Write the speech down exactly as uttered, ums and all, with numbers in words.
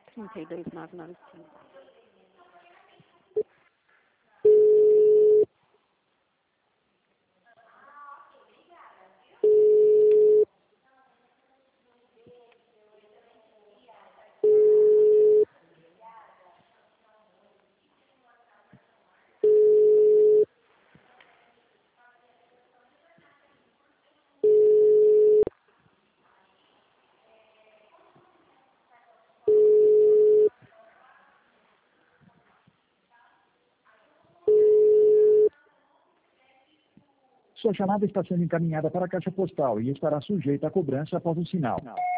trinta e dois, nove nove cinco. Sua chamada está sendo encaminhada para a caixa postal e estará sujeita a cobrança após o sinal.